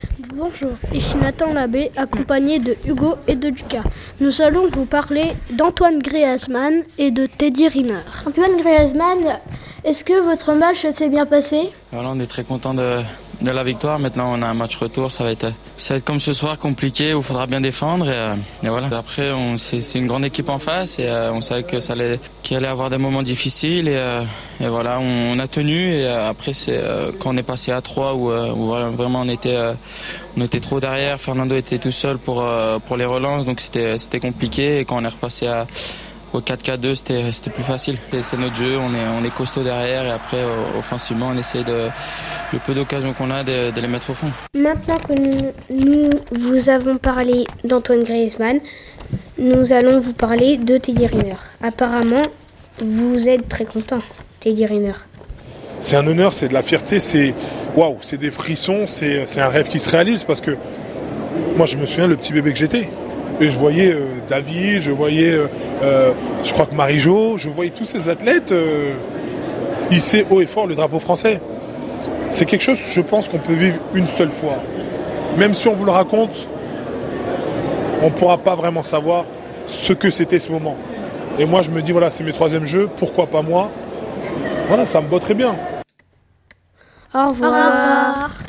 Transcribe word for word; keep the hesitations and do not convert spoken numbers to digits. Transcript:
Bonjour, ici Nathan Labbé, accompagné de Hugo et de Lucas. Nous allons vous parler d'Antoine Griezmann et de Teddy Riner. Antoine Griezmann, est-ce que votre match s'est bien passé ? Voilà, on est très content de, de la victoire. Maintenant, on a un match retour. Ça va être, ça va être comme ce soir, compliqué, où il faudra bien défendre. Et, et voilà. Après, on, c'est, c'est une grande équipe en face et euh, on savait que ça allait, qu'il allait avoir des moments difficiles. Et, euh, et voilà, on, on a tenu. Et euh, après, c'est euh, quand on est passé à trois, où, euh, où voilà, vraiment on était, euh, on était trop derrière. Fernando était tout seul pour, euh, pour les relances, donc c'était, c'était compliqué. Et quand on est repassé à Au quatre quatre deux, c'était, c'était plus facile. Et c'est notre jeu, on est, on est costaud derrière et après, offensivement, on essaie de, le peu d'occasions qu'on a de, de les mettre au fond. Maintenant que nous, nous vous avons parlé d'Antoine Griezmann, nous allons vous parler de Teddy Riner. Apparemment, vous êtes très content, Teddy Riner. C'est un honneur, c'est de la fierté, c'est waouh, c'est des frissons, c'est, c'est un rêve qui se réalise parce que moi, je me souviens le petit bébé que j'étais. Et je voyais euh, David, je voyais, euh, euh, je crois que Marie-Jo, je voyais tous ces athlètes euh, hisser haut et fort le drapeau français. C'est quelque chose, je pense, qu'on peut vivre une seule fois. Même si on vous le raconte, on ne pourra pas vraiment savoir ce que c'était ce moment. Et moi, je me dis, voilà, c'est mes troisièmes jeux, pourquoi pas moi ? Voilà, ça me botterait bien. Au revoir. Au revoir.